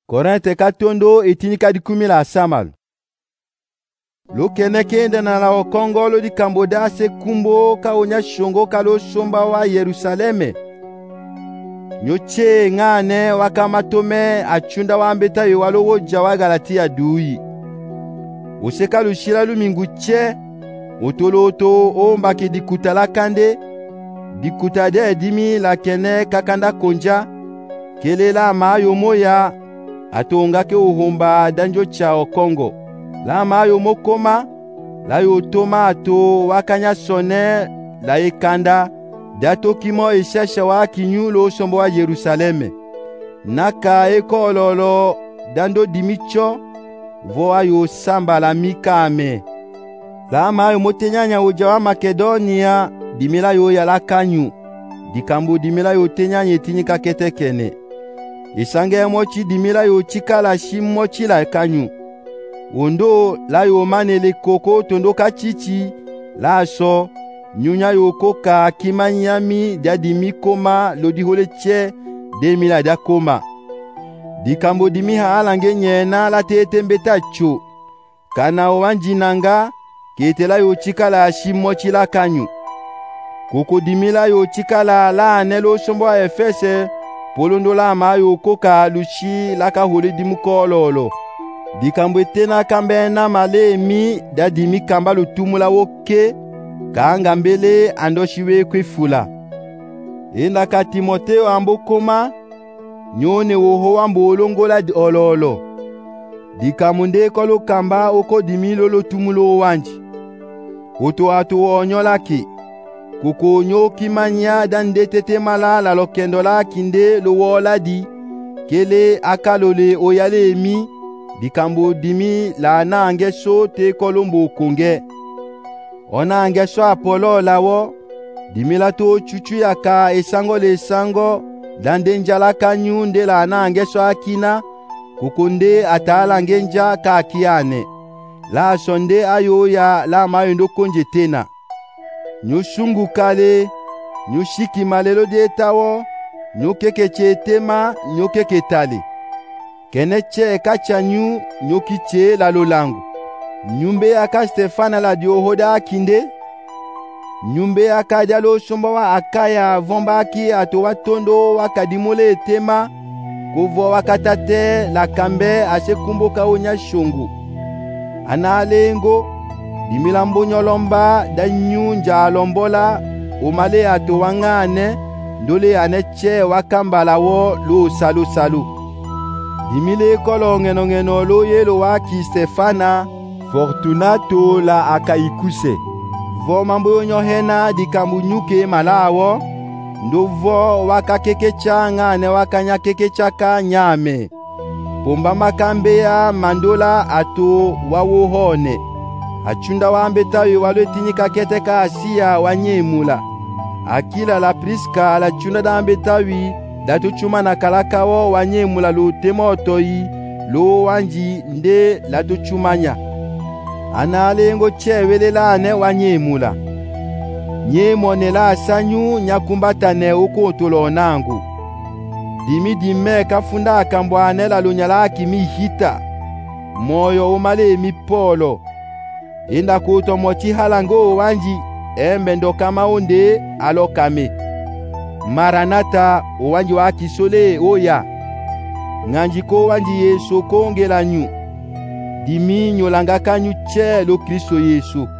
Korinthe katondo itinika dikumila samalu. Lokene kende na la okongolo di kamboda se kumbo ka onya shongo kalo shomba wa Yerusaleme. Nyoche ngane wakamatome achunda wambeta yewalo woja wa Galatia dui. Useka lushila luminguche otoloto ombaki dikutala kande dikutade dimi la kene kakanda konja kelela mayo moya atonga ke uhomba danjo cha okongo la mayo mokoma la yotoma ato wakanya sone la ekanda dato kimo ishasha wa kinyulo shombo wa Yerusaleme naka ekololo dando dimicho voa yo samba la mikame la mayo motenyanya uja wa Makedonia dimila yo ya la kanyu dikambu dimila yo tenyanya etinika ketekene isange mochi dimila yo chikala shimochi la kanyu ondo la yo manele koko tondo kachichi la so nyunya yo koka kimanyami dadimi koma lodihole che demila da koma dikambo dimiha alange nyena la tetembeta cho kana owanjinanga ketela yo chikala shimochi la kanyu koko dimila yo chikala la anelo shombo wa Efese polondo la mayo koka lushi laka hole dimukololo dikambo tena kambe na malemi dadimi kamba lutumula woke kanga mbele andoshiwe kwifula enda ka Timoteo ambokoma nyone woho wambo olongola di ololo dikamunde kolo kamba oko dimilo lo tumulo wanji oto ato onyolaki kuko nyo kimanya dande tete malala lokendo la kinde lo wola di kele akalole oyale mi dikambo dimi la na angeso te kolombo konge ona angeso Apolo lawo dimila to chuchu yaka esango le sango dande njala kanyu nde la na angeso akina kukunde atala ngenja ka kiane la sonde ayo ya la mayendo konje tena nyushungu kale nyushiki malelo de tawo nyokeke chetema nyokeke tali keneche kachanyu nyokiche la lolangu nyumbe aka Stefana la diohoda kinde nyumbe aka dialo shomba wa akaya vombaki atowa tondo wakadimole tema kuvo wakatate la kambe ase kumboka onya shongu analengo dimilambo nyolomba danyu njalombola umale ato wangane ndole aneche wakambala wo lo salu salu dimile kolo ngeno lo yelo waki Stefana Fortunato la akaikuse vo mambo nyohena dikamunyuke malawo ndovo wakakekecha ngane wakanya kekecha ka nyame pomba makambe ya mandola ato wawohone achunda wambeta yo waletinyika keteka Asia wanyemula Akila la Priska la chunda dambeta wi datu chuma na kalakawo wanyemula lo Timotoi lo wanji nde la tuchumanya analengo chevelelane wanyemula nyemone la sanyu nyakumbatane ukotolo nangu dimi dime kafunda akambwane la lunyala kimihita moyo umale mipolo inda kuto mochi halango wanji embe ndo kama onde alokame Maranata wanji wa kisole oya nganjiko wanji Yesu kongela nyu dimi nyolanga kanyu che lo Kristo Yesu